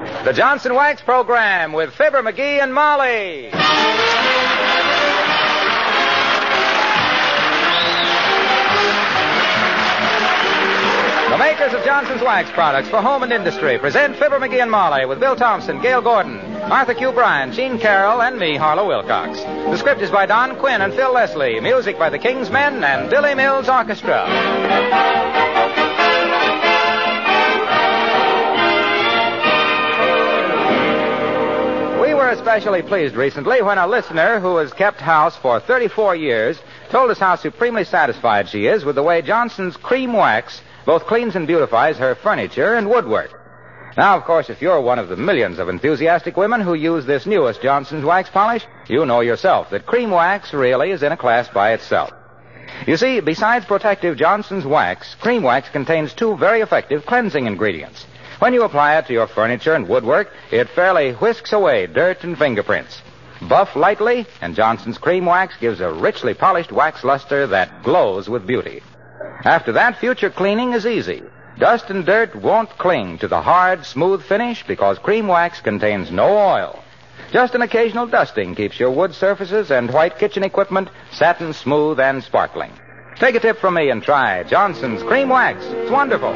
The Johnson Wax Program with Fibber McGee and Molly. The makers of Johnson's Wax products for home and industry present Fibber McGee and Molly with Bill Thompson, Gail Gordon, Arthur Q. Bryan, Gene Carroll, and me, Harlow Wilcox. The script is by Don Quinn and Phil Leslie. Music by the King's Men and Billy Mills Orchestra. We were especially pleased recently when a listener who has kept house for 34 years told us how supremely satisfied she is with the way Johnson's Cream Wax both cleans and beautifies her furniture and woodwork. Now, of course, if you're one of the millions of enthusiastic women who use this newest Johnson's Wax polish, you know yourself that Cream Wax really is in a class by itself. You see, besides protective Johnson's Wax, Cream Wax contains two very effective cleansing ingredients. When you apply it to your furniture and woodwork, it fairly whisks away dirt and fingerprints. Buff lightly, and Johnson's Cream Wax gives a richly polished wax luster that glows with beauty. After that, future cleaning is easy. Dust and dirt won't cling to the hard, smooth finish because Cream Wax contains no oil. Just an occasional dusting keeps your wood surfaces and white kitchen equipment satin smooth and sparkling. Take a tip from me and try Johnson's Cream Wax. It's wonderful.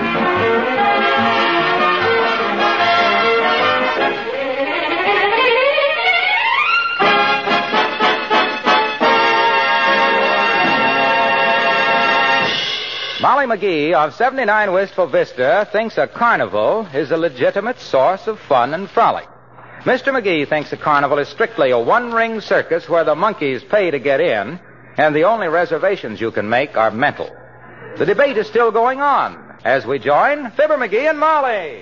Molly McGee of 79 Wistful Vista thinks a carnival is a legitimate source of fun and frolic. Mr. McGee thinks a carnival is strictly a one-ring circus where the monkeys pay to get in, and the only reservations you can make are mental. The debate is still going on as we join Fibber McGee and Molly.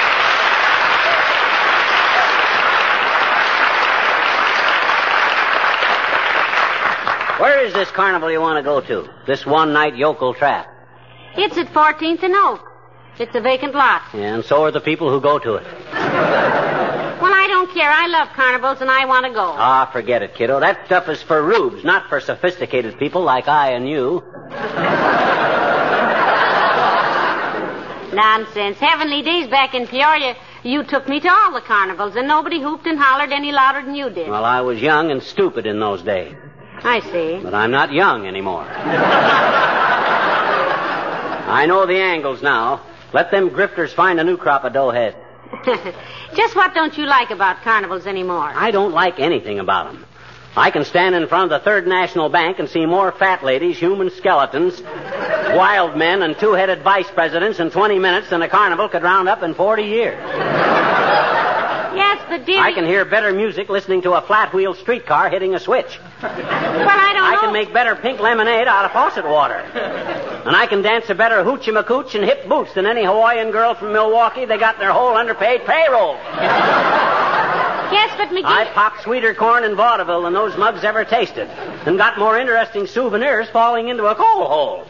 Where is this carnival you want to go to? This one-night yokel trap? It's at 14th and Oak. It's a vacant lot. Yeah, and so are the people who go to it. Well, I don't care. I love carnivals, and I want to go. Ah, forget it, kiddo. That stuff is for rubes, not for sophisticated people like I and you. Nonsense. Heavenly days back in Peoria, you took me to all the carnivals, and nobody hooped and hollered any louder than you did. Well, I was young and stupid in those days. I see. But I'm not young anymore. I know the angles now. Let them grifters find a new crop of doughheads. Just what don't you like about carnivals anymore? I don't like anything about them. I can stand in front of the Third National Bank and see more fat ladies, human skeletons, wild men, and two-headed vice presidents in 20 minutes than a carnival could round up in 40 years. Yes, but dear... I can hear better music listening to a flat-wheel streetcar hitting a switch. Well, I don't know... I can make better pink lemonade out of faucet water. And I can dance a better hoochie-macooch and hip boots than any Hawaiian girl from Milwaukee. They got their whole underpaid payroll. Yes, but McGee... I popped sweeter corn in vaudeville than those mugs ever tasted. And got more interesting souvenirs falling into a coal hole.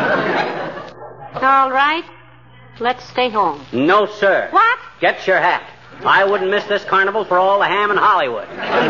All right. Let's stay home. No, sir. What? Get your hat. I wouldn't miss this carnival for all the ham in Hollywood.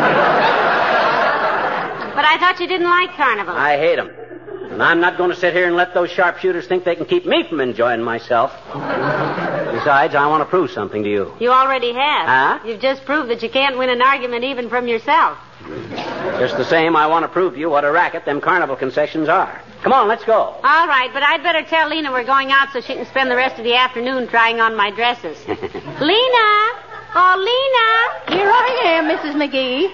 But I thought you didn't like carnivals. I hate them. And I'm not going to sit here and let those sharpshooters think they can keep me from enjoying myself. Besides, I want to prove something to you. You already have. Huh? You've just proved that you can't win an argument even from yourself. Just the same, I want to prove to you what a racket them carnival concessions are. Come on, let's go. All right, but I'd better tell Lena we're going out so she can spend the rest of the afternoon trying on my dresses. Lena! Oh, Lena! Here I am, Mrs. McGee.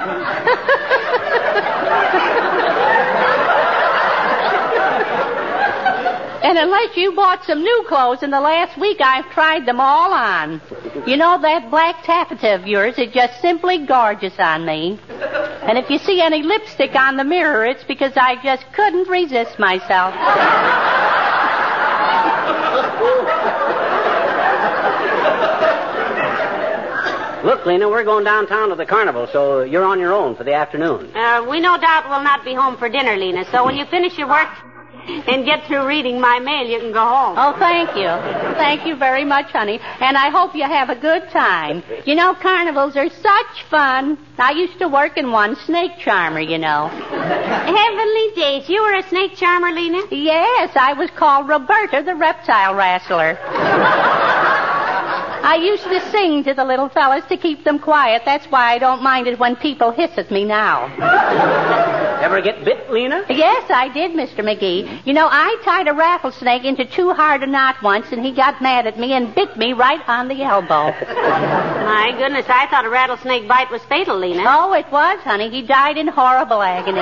And unless you bought some new clothes in the last week, I've tried them all on. You know, that black taffeta of yours is just simply gorgeous on me. And if you see any lipstick on the mirror, it's because I just couldn't resist myself. Look, Lena, we're going downtown to the carnival, so you're on your own for the afternoon. We no doubt will not be home for dinner, Lena, so when you finish your work and get through reading my mail, you can go home. Oh, thank you. Thank you very much, honey. And I hope you have a good time. You know, carnivals are such fun. I used to work in one, snake charmer, you know. Heavenly days. You were a snake charmer, Lena? Yes, I was called Roberta the Reptile Wrestler. I used to sing to the little fellas to keep them quiet. That's why I don't mind it when people hiss at me now. Ever get bit, Lena? Yes, I did, Mr. McGee. You know, I tied a rattlesnake into too hard a knot once, and he got mad at me and bit me right on the elbow. My goodness, I thought a rattlesnake bite was fatal, Lena. Oh, it was, honey. He died in horrible agony.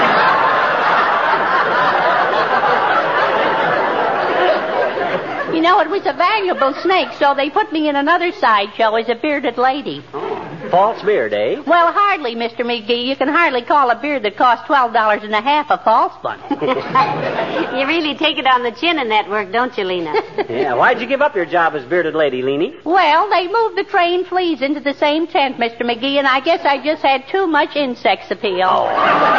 You know, it was a valuable snake, so they put me in another sideshow as a bearded lady. Oh, false beard, eh? Well, hardly, Mr. McGee. You can hardly call a beard that costs $12.50 a false one. You really take it on the chin in that work, don't you, Lena? Yeah, why'd you give up your job as bearded lady, Leanie? Well, they moved the trained fleas into the same tent, Mr. McGee, and I guess I just had too much insect appeal. Oh.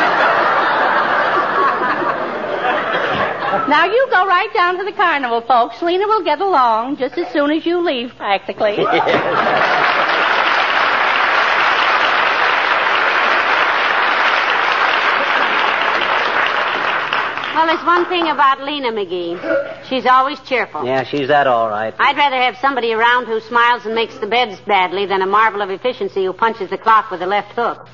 Now, you go right down to the carnival, folks. Lena will get along just as soon as you leave, practically. Well, there's one thing about Lena McGee. She's always cheerful. Yeah, she's that all right. I'd rather have somebody around who smiles and makes the beds badly than a marvel of efficiency who punches the clock with a left hook.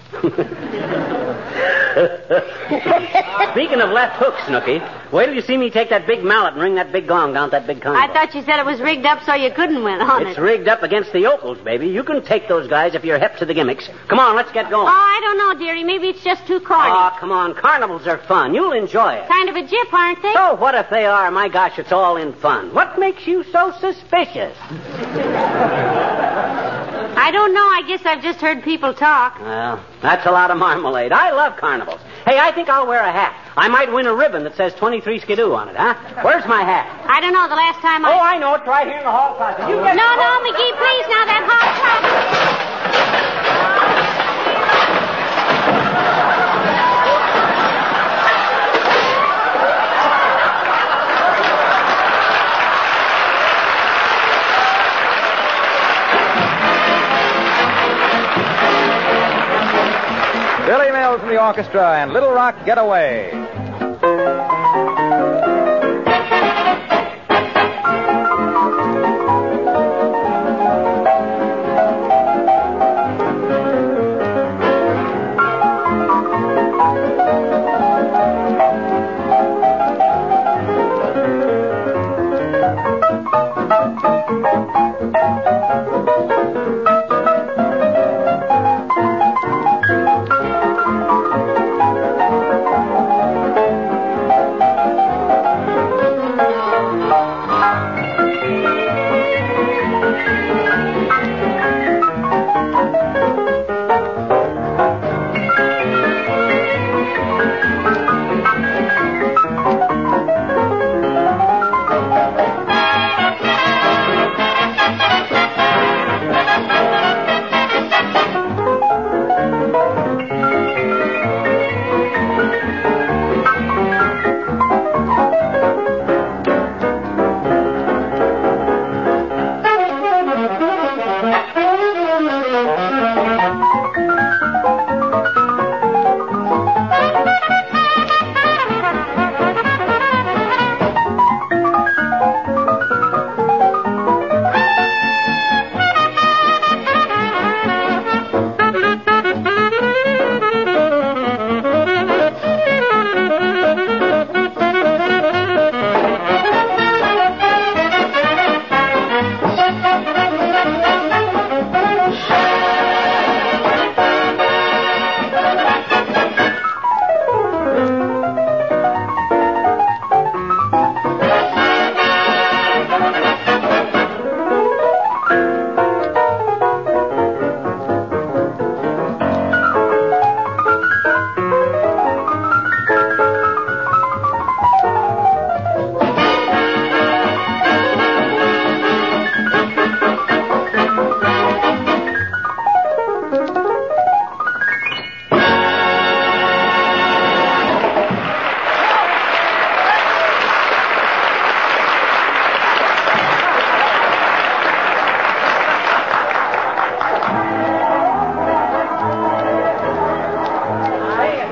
Speaking of left hooks, Snooky, wait till you see me take that big mallet and ring that big gong down at that big carnival. I thought you said it was rigged up so you couldn't win on It's it. rigged up against the yokels, baby. You can take those guys if you're hip to the gimmicks. Come on, let's get going. Oh, I don't know, dearie. Maybe it's just too corny. Oh, come on. Carnivals are fun. You'll enjoy it. Kind of a jip, aren't they? So what if they are? My gosh, it's all in fun. What makes you so suspicious? I don't know. I guess I've just heard people talk. Well, that's a lot of marmalade. I love carnivals. Hey, I think I'll wear a hat. I might win a ribbon that says 23 Skidoo on it, huh? Where's my hat? I don't know. The last time Oh, I know. It's right here in the hall closet. You get No, McGee, please, now, that hot Billy Mills and the orchestra and Little Rock Getaway.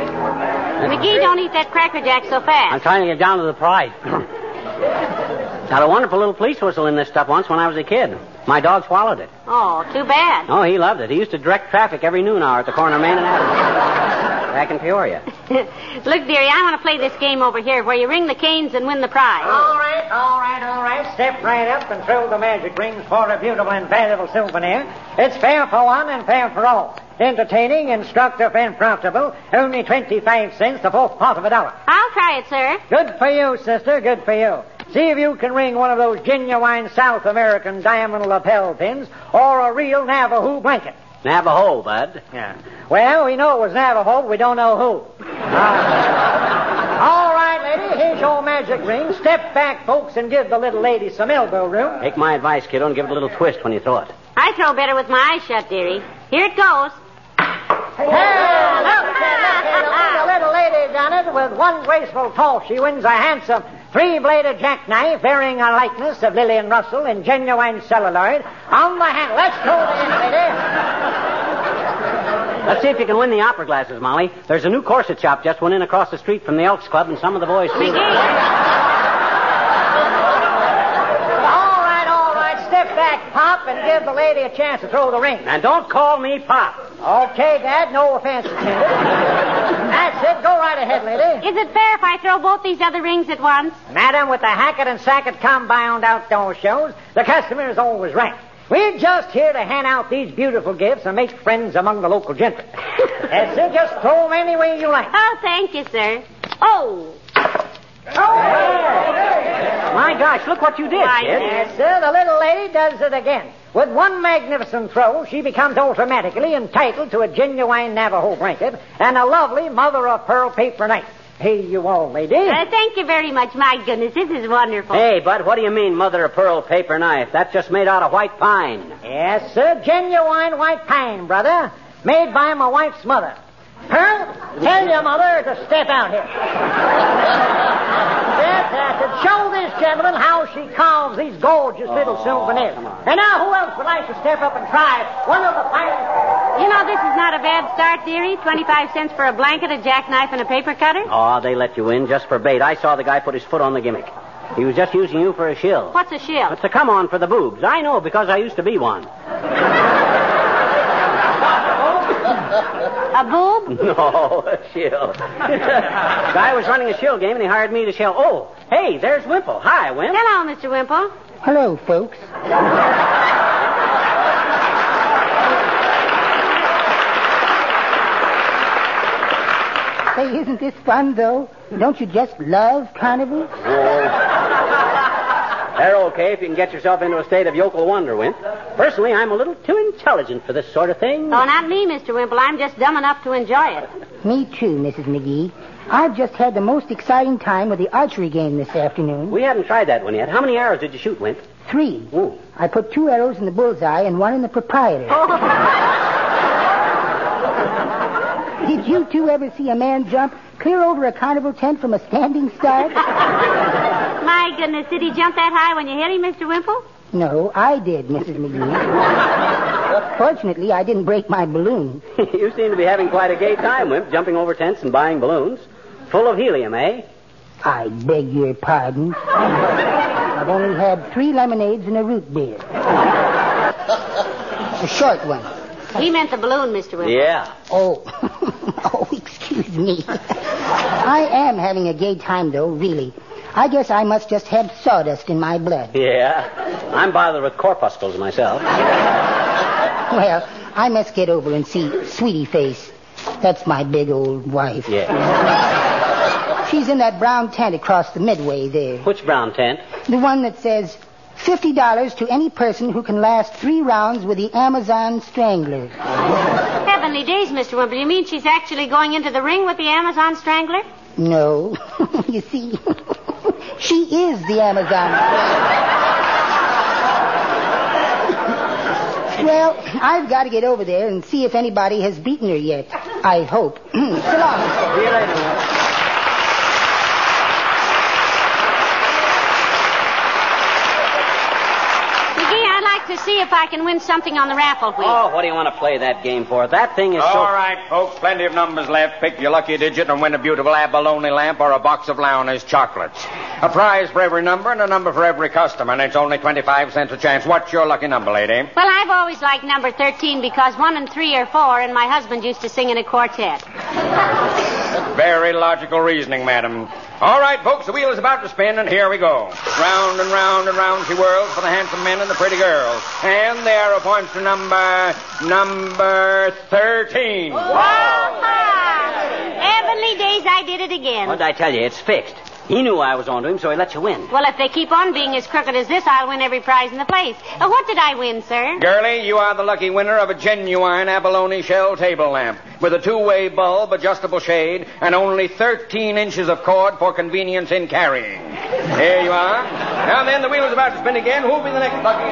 McGee, don't eat that Cracker Jack so fast. I'm trying to get down to the prize. Got a wonderful little police whistle in this stuff once when I was a kid. My dog swallowed it. Oh, too bad. Oh, he loved it. He used to direct traffic every noon hour at the corner of Main and Avenue. Back in Peoria. Look, dearie, I want to play this game over here where you ring the canes and win the prize. All right. Step right up and throw the magic rings for a beautiful and valuable souvenir. It's fair for one and fair for all. Entertaining, instructive, and profitable. Only 25 cents, the fourth part of $1. I'll try it, sir. Good for you, sister. Good for you. See if you can ring one of those genuine South American diamond lapel pins or a real Navajo blanket. Navajo, Bud. Yeah. Well, we know it was Navajo, but we don't know who. All right, lady, here's your magic ring. Step back, folks, and give the little lady some elbow room. Take my advice, kiddo, and give it a little twist when you throw it. I throw better with my eyes shut, dearie. Here it goes. Hey, look, the little lady done it with one graceful toss. She wins a handsome 3-bladed jackknife bearing a likeness of Lillian Russell in genuine celluloid on the handle. Let's go in, lady. Let's see if you can win the opera glasses, Molly. There's a new corset shop just went in across the street from the Elks Club, and some of the boys... All right. Step back, Pop, and give the lady a chance to throw the ring. And don't call me Pop. Okay, Dad, no offense intended. That's it. Go right ahead, lady. Is it fair if I throw both these other rings at once? Madam, with the Hackett and Sackett compound outdoor shows, the customer is always right. We're just here to hand out these beautiful gifts and make friends among the local gentry. That's it. Just throw them any way you like. Oh, thank you, sir. Oh. My gosh, look what you did, Why, kid. Yes, sir. The little lady does it again. With one magnificent throw, she becomes automatically entitled to a genuine Navajo blanket and a lovely mother-of-pearl paper knife. Here you are, lady. Thank you very much. My goodness, this is wonderful. Hey, Bud, what do you mean, mother-of-pearl paper knife? That's just made out of white pine. Yes, sir. Genuine white pine, brother. Made by my wife's mother. Pearl, tell your mother to step out here. To show this gentleman how she carves these gorgeous little souvenirs. And now, who else would like to step up and try one of the finest? You know, this is not a bad start, dearie. 25 cents for a blanket, a jackknife, and a paper cutter. Oh, they let you in just for bait. I saw the guy put his foot on the gimmick. He was just using you for a shill. What's a shill? It's a come-on for the boobs. I know, because I used to be one. A boob? No, a shill. Guy was running a shill game, and he hired me to shill. Oh, hey, there's Wimple. Hi, Wimp. Hello, Mr. Wimple. Hello, folks. Hey, isn't this fun, though? Don't you just love carnival? They're okay if you can get yourself into a state of yokel wonder, Wimp. Personally, I'm a little too intelligent for this sort of thing. Oh, not me, Mr. Wimple. I'm just dumb enough to enjoy it. Me too, Mrs. McGee. I've just had the most exciting time with the archery game this afternoon. We haven't tried that one yet. How many arrows did you shoot, Wimp? 3. Ooh. I put 2 arrows in the bullseye and 1 in the proprietor. Did you two ever see a man jump clear over a carnival tent from a standing start? My goodness, did he jump that high when you hit him, Mr. Wimple? No, I did, Mrs. McGee. Fortunately, I didn't break my balloon. You seem to be having quite a gay time, Wimp, jumping over tents and buying balloons. Full of helium, eh? I beg your pardon. I've only had 3 lemonades and a root beer. A short one. He meant the balloon, Mr. Wimple. Yeah. Oh. Oh, excuse me. I am having a gay time, though, really. I guess I must just have sawdust in my blood. Yeah. I'm bothered with corpuscles myself. Well, I must get over and see Sweetie Face. That's my big old wife. Yeah. She's in that brown tent across the midway there. Which brown tent? The one that says $50 to any person who can last 3 rounds with the Amazon Strangler. Heavenly days, Mr. Wimple. You mean she's actually going into the ring with the Amazon Strangler? No. You see, she is the Amazon Strangler. Well, I've got to get over there and see if anybody has beaten her yet. I hope. So long. See you later. McGee, I'd like to see if I can win something on the raffle wheel. Oh, what do you want to play that game for? That thing is All right, folks, plenty of numbers left. Pick your lucky digit and win a beautiful abalone lamp or a box of Lowney's chocolates. A prize for every number and a number for every customer, and it's only 25 cents a chance. What's your lucky number, lady? Well, I've always liked number 13 because 1 and 3 are 4, and my husband used to sing in a quartet. Very logical reasoning, madam. All right, folks, the wheel is about to spin, and here we go. Round and round and round she whirls for the handsome men and the pretty girls. And the arrow points to number 13. Heavenly days, I did it again. What did I tell you? It's fixed. He knew I was on to him, so he let you win. Well, if they keep on being as crooked as this, I'll win every prize in the place. What did I win, sir? Girlie, you are the lucky winner of a genuine abalone shell table lamp with a two-way bulb, adjustable shade, and only 13 inches of cord for convenience in carrying. Here you are. Now then, the wheel is about to spin again. Who'll be the next lucky?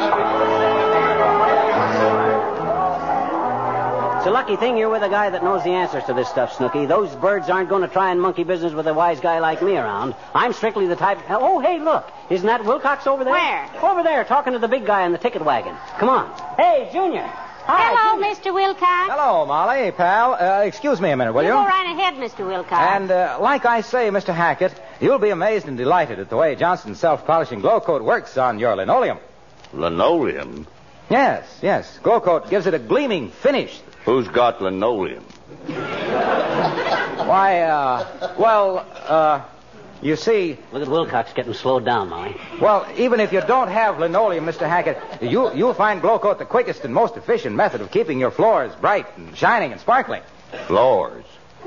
It's a lucky thing you're with a guy that knows the answers to this stuff, Snooky. Those birds aren't going to try and monkey business with a wise guy like me around. I'm strictly the type... Oh, hey, look. Isn't that Wilcox over there? Where? Over there, talking to the big guy in the ticket wagon. Come on. Hey, Junior. Hi, Hello, Junior. Mr. Wilcox. Hello, Molly, pal. Excuse me a minute, will you? Go right ahead, Mr. Wilcox. And like I say, Mr. Hackett, you'll be amazed and delighted at the way Johnson's self-polishing glow coat works on your linoleum. Linoleum? Yes. Glow coat gives it a gleaming finish. Who's got linoleum? Why, you see... Look at Wilcox getting slowed down, Molly. Well, even if you don't have linoleum, Mr. Hackett, you'll find glow coat the quickest and most efficient method of keeping your floors bright and shining and sparkling. Floors?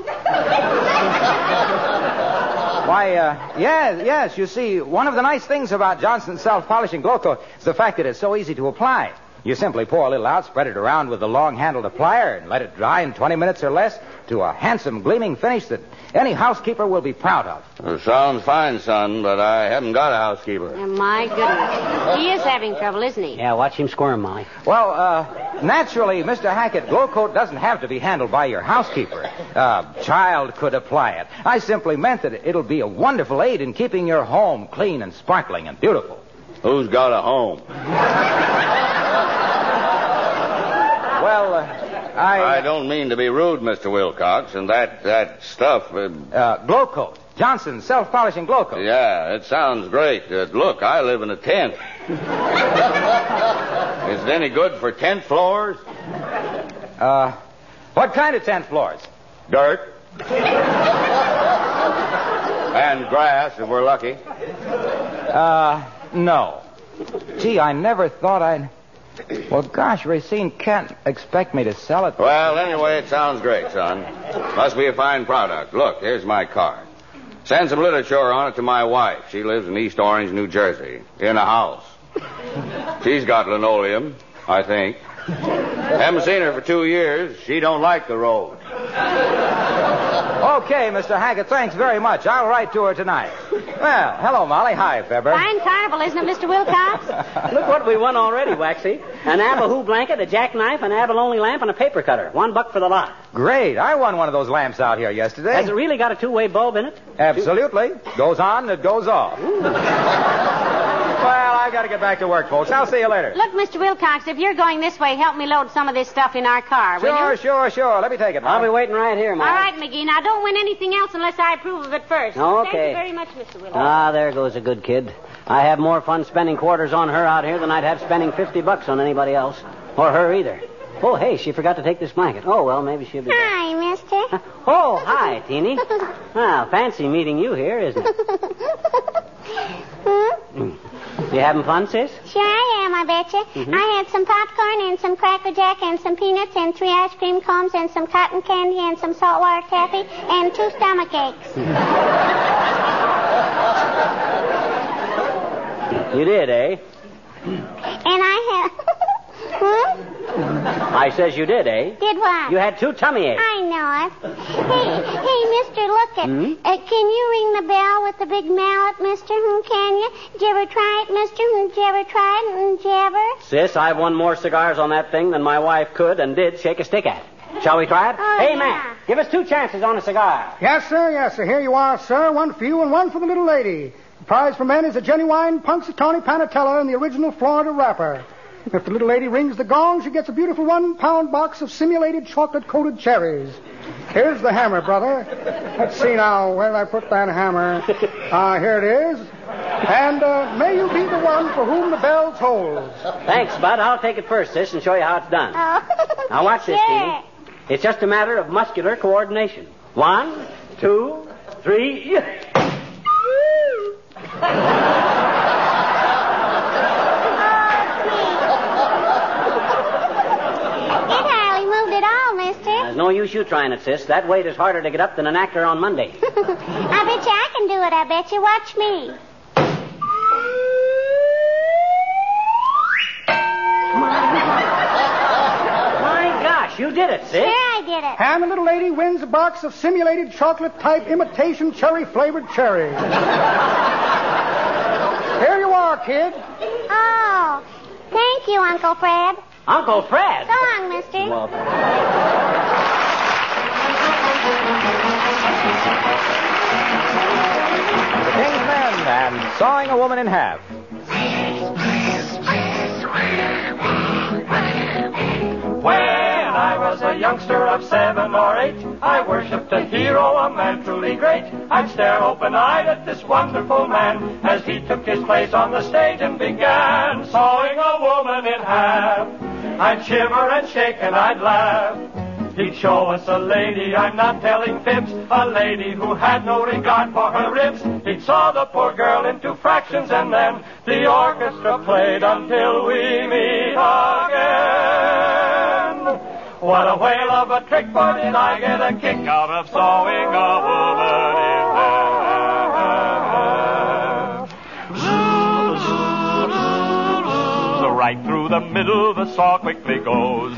Why, yes, you see, one of the nice things about Johnson's self-polishing glow coat is the fact that it's so easy to apply. You simply pour a little out, spread it around with a long-handled applier, and let it dry in 20 minutes or less to a handsome, gleaming finish that any housekeeper will be proud of. Well, sounds fine, son, but I haven't got a housekeeper. Oh, my goodness. He is having trouble, isn't he? Yeah, watch him squirm, Molly. Well, naturally, Mr. Hackett, glow coat doesn't have to be handled by your housekeeper. A child could apply it. I simply meant that it'll be a wonderful aid in keeping your home clean and sparkling and beautiful. Who's got a home? Well, I don't mean to be rude, Mr. Wilcox, and that stuff... glow coat. Johnson's self-polishing glow coat. Yeah, it sounds great. Look, I live in a tent. Is it any good for tent floors? What kind of tent floors? Dirt. And grass, if we're lucky. No. Gee, I never thought I'd... Well, gosh, Racine can't expect me to sell it. Well, anyway, it sounds great, son. Must be a fine product. Look, here's my card. Send some literature on it to my wife. She lives in East Orange, New Jersey, in a house. She's got linoleum, I think. Haven't seen her for 2 years. She don't like the road. Okay, Mr. Hackett, thanks very much. I'll write to her tonight. Well, hello, Molly. Hi, Febber. Fine carnival, isn't it, Mr. Wilcox? Look what we won already, Waxy. An Abahu blanket, a jackknife, an abalone lamp, and a paper cutter. $1 for the lot. Great. I won one of those lamps out here yesterday. Has it really got a two-way bulb in it? Absolutely. Goes on, it goes off. Well, I've got to get back to work, folks. I'll see you later. Look, Mr. Wilcox, if you're going this way, help me load some of this stuff in our car, will you? Sure. Let me take it, Molly. I'll be waiting right here, Molly. All right, McGee. Now, don't win anything else unless I approve of it first. Okay. Thank you very much, Mr. Wilcox. Ah, there goes a good kid. I have more fun spending quarters on her out here than I'd have spending $50 on anybody else. Or her either. Oh, hey, she forgot to take this blanket. Oh, well, maybe she'll be back. Hi, mister. Oh, hi, Teeny. Well, fancy meeting you here, isn't it? You having fun, sis? Sure I am, I betcha. Mm-hmm. I had some popcorn and some Cracker Jack and some peanuts and 3 ice cream cones and some cotton candy and some saltwater taffy and 2 stomach aches. You did, eh? And I had... I says you did, eh? Did what? You had 2 tummy aches. I know it. Hey, mister, look it. Can you ring the bell with the big mallet, mister? Can you? Did you ever try it, mister? Did you ever try it? Did you ever? Sis, I've won more cigars on that thing than my wife could and did shake a stick at. Shall we try it? Oh, hey, yeah. Matt, give us 2 chances on a cigar. Yes, sir. Here you are, sir. 1 for you and 1 for the little lady. The prize for men is a genuine Punxsutawney Panatella in the original Florida wrapper. If the little lady rings the gong, she gets a beautiful 1-pound box of simulated chocolate-coated cherries. Here's the hammer, brother. Let's see now. Where did I put that hammer? Here it is. And may you be the one for whom the bell tolls. Thanks, Bud. I'll take it first, sis, and show you how it's done. Oh. Now watch this, Sure. Stevie. It's just a matter of muscular coordination. 1, 2, 3. There's no use you trying it, sis. That weight is harder to get up than an actor on Monday. I bet you I can do it. I bet you. Watch me. My gosh, you did it, sis. Sure, I did it. And the little lady wins a box of simulated chocolate-type imitation cherry-flavored cherries. Here you are, kid. Oh, thank you, Uncle Fred. Uncle Fred? So long, mister. Well, The King's Men and Sawing a Woman in Half. When I was a youngster of 7 or 8, I worshipped a hero, a man truly great. I'd stare open-eyed at this wonderful man as he took his place on the stage and began sawing a woman in half. I'd shiver and shake and I'd laugh. He'd show us a lady, I'm not telling fibs, a lady who had no regard for her ribs. He'd saw the poor girl into fractions and then the orchestra played until we meet again. What a whale of a trick, but did I get a kick out of sawing a woman in half. Right through the middle the saw quickly goes,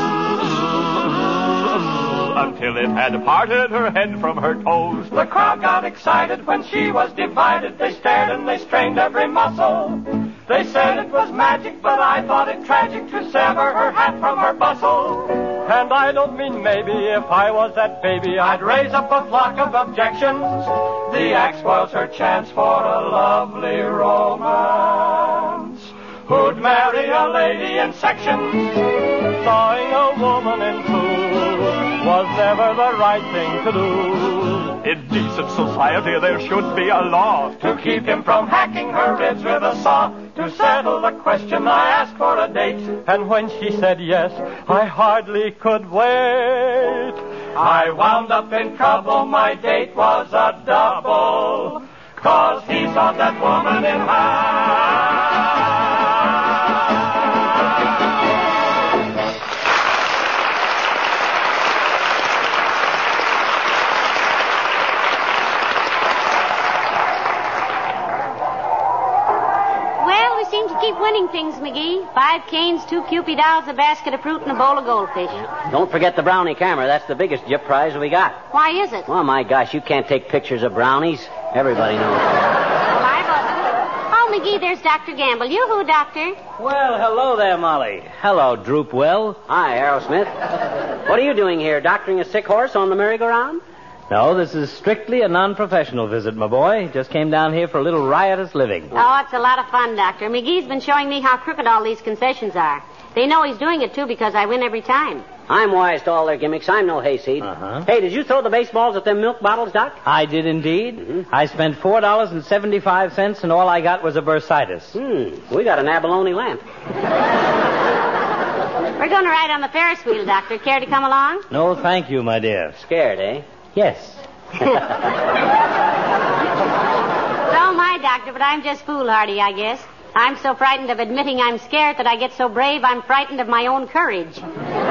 until it had parted her head from her toes. The crowd got excited when she was divided. They stared and they strained every muscle. They said it was magic, but I thought it tragic to sever her hat from her bustle. And I don't mean maybe, if I was that baby, I'd raise up a flock of objections. The axe was her chance for a lovely romance. Who'd marry a lady in sections? Sawing a woman in two was never the right thing to do. In decent society there should be a law to keep him from hacking her ribs with a saw. To settle the question I asked for a date, and when she said yes, I hardly could wait. I wound up in trouble, my date was a double, 'cause he sawed that woman in half. Seem to keep winning things, McGee. 5 canes, 2 Kewpie dolls, a basket of fruit, and a bowl of goldfish. don't forget the brownie camera. That's the biggest Jip prize we got. Why is it? Oh, my gosh, you can't take pictures of brownies. Everybody knows that. Well, I wasn't. Oh, McGee, there's Dr. Gamble. Yoo-hoo, Doctor. Well, hello there, Molly. Hello, Droopwell. Hi, Aerosmith. What are you doing here, doctoring a sick horse on the merry-go-round? No, this is strictly a non-professional visit, my boy. Just came down here for a little riotous living. Oh, it's a lot of fun, Doctor. McGee's been showing me how crooked all these concessions are. They know he's doing it, too, because I win every time. I'm wise to all their gimmicks. I'm no hayseed. Uh-huh. Hey, did you throw the baseballs at them milk bottles, Doc? I did indeed. Mm-hmm. I spent $4.75, and all I got was a bursitis. We got an abalone lamp. We're going to ride on the Ferris wheel, Doctor. Care to come along? No, thank you, my dear. Scared, eh? Yes. So am I, Doctor, but I'm just foolhardy, I guess. I'm so frightened of admitting I'm scared that I get so brave I'm frightened of my own courage.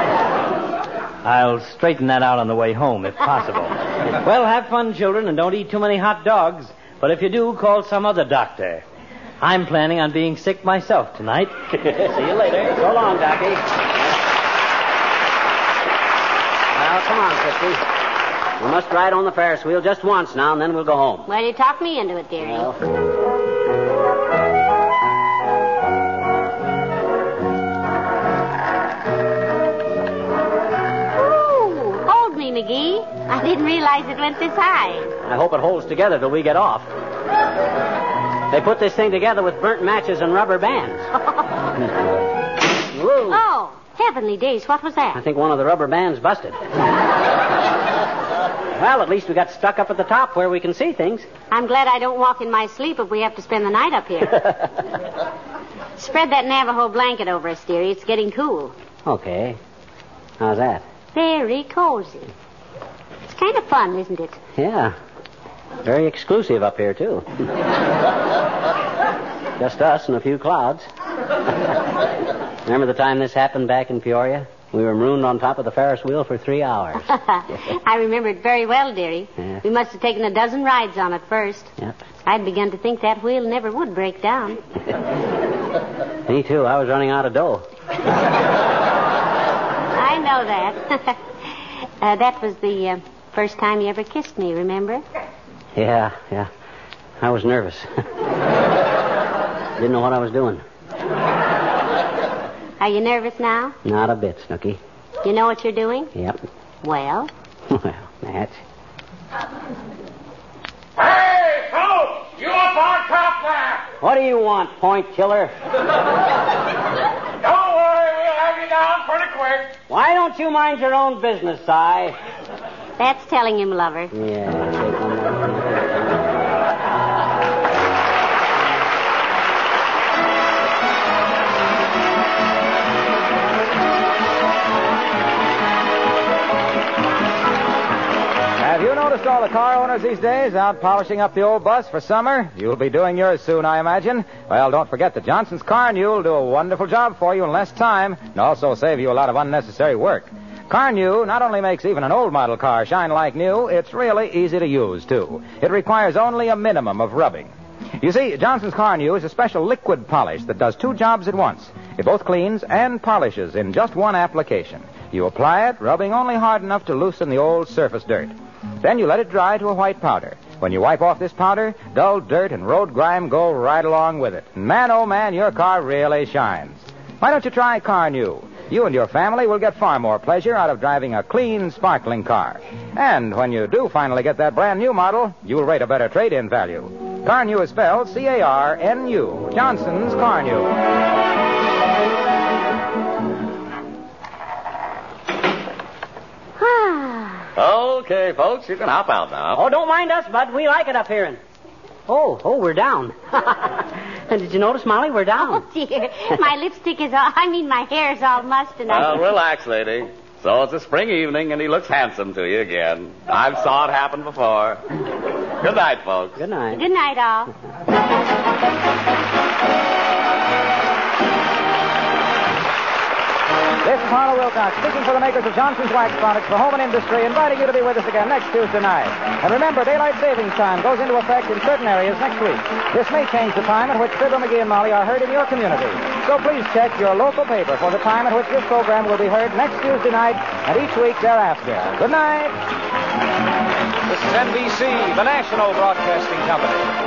I'll straighten that out on the way home, if possible. Well, have fun, children, and don't eat too many hot dogs. But if you do, call some other doctor. I'm planning on being sick myself tonight. See you later. So long, Docky. Well, come on, Christy. We must ride on the Ferris wheel just once now, and then we'll go home. Well, you talked me into it, dearie. Well. Ooh, hold me, McGee. I didn't realize it went this high. I hope it holds together till we get off. They put this thing together with burnt matches and rubber bands. Heavenly days, what was I that? think one of the rubber bands busted. Well, at least we got stuck up at the top where we can see things. I'm glad I don't walk in my sleep if we have to spend the night up here. Spread that Navajo blanket over us, dearie. It's getting cool. Okay. How's that? Very cozy. It's kind of fun, isn't it? Yeah. Very exclusive up here, too. Just us and a few clouds. Remember the time this happened back in Peoria? We were marooned on top of the Ferris wheel for 3 hours. I remember it very well, dearie. Yeah. We must have taken a dozen rides on it first. Yep. I'd begun to think that wheel never would break down. Me, too. I was running out of dough. I know that. That was the first time you ever kissed me, remember? Yeah. I was nervous. Didn't know what I was doing. Are you nervous now? Not a bit, Snooky. You know what you're doing? Yep. Well? Well, that's... Hey, folks! You up on top there! What do you want, point killer? Don't worry, we'll have you down pretty quick. Why don't you mind your own business, Si? That's telling him, lover. Yeah, take one more. Have you noticed all the car owners these days out polishing up the old bus for summer? You'll be doing yours soon, I imagine. Well, don't forget that Johnson's Car-New will do a wonderful job for you in less time and also save you a lot of unnecessary work. Car-New not only makes even an old model car shine like new, it's really easy to use, too. It requires only a minimum of rubbing. You see, Johnson's Car-New is a special liquid polish that does two jobs at once. It both cleans and polishes in just one application. You apply it, rubbing only hard enough to loosen the old surface dirt. Then you let it dry to a white powder. When you wipe off this powder, dull dirt and road grime go right along with it. And man, oh man, your car really shines. Why don't you try Car-New? You and your family will get far more pleasure out of driving a clean, sparkling car. And when you do finally get that brand new model, you'll rate a better trade-in value. Car-New is spelled C-A-R-N-U. Johnson's Car-New. Okay, folks, you can hop out now. Oh, don't mind us, Bud. We like it up here. Oh, we're down. Did you notice, Molly? We're down. Oh, dear. My lipstick is all... my hair's all mussed and Well, relax, lady. So it's a spring evening, and he looks handsome to you again. I've saw it happen before. Good night, folks. Good night. Good night, all. This is Harlow Wilcox, speaking for the makers of Johnson's Wax Products for Home and Industry, inviting you to be with us again next Tuesday night. And remember, daylight savings time goes into effect in certain areas next week. This may change the time at which Fibber, McGee, and Molly are heard in your community. So please check your local paper for the time at which this program will be heard next Tuesday night and each week thereafter. Good night. This is NBC, the national broadcasting company.